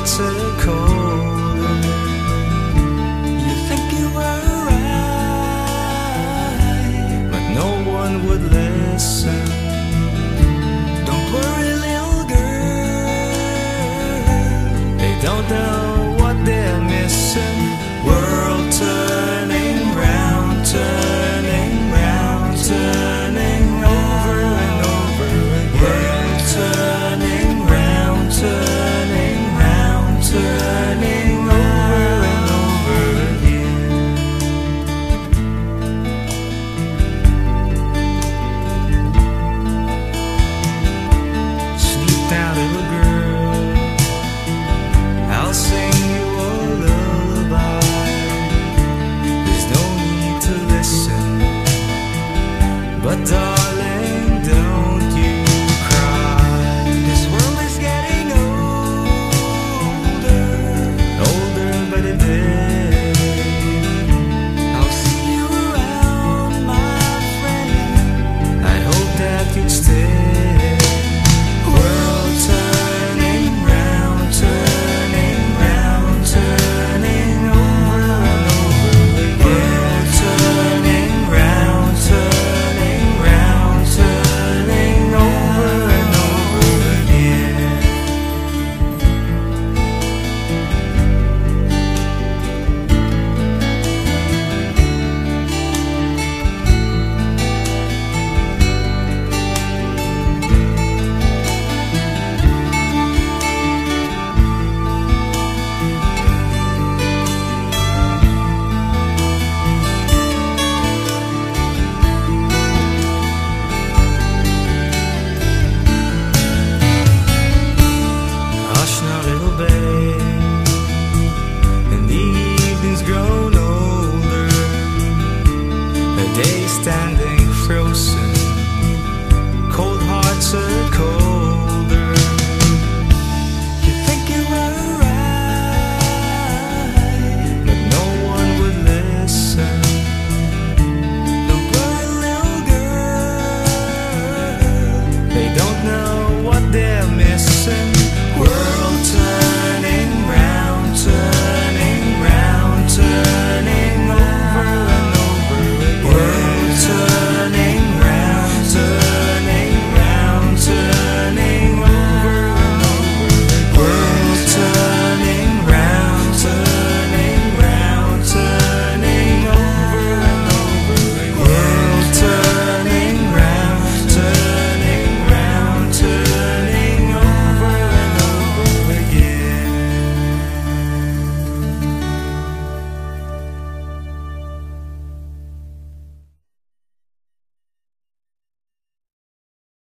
hearts are colder. You think you were right, but no one would listen. Don't worry, little girl, they don't know what they're missing. World turning round, turning round, turning over and over again. World turning round, turning round, turning over and over again. Sleep now, little girl, I'll sing you a lullaby. There's no need to listen, but darling, don't you cry. This world is getting older, older by the day. I'll see you around, my friend, I hope that you'd stay. World turning round, turning round, turning over and over again. World turning round, turning round, turning over and over again. Hush now, little babe, and the evening's grown older. The day's standing frozen, cold hearts are colder. You think you were right, but no one would listen. Don't worry, little girl, they don't know what they're missing.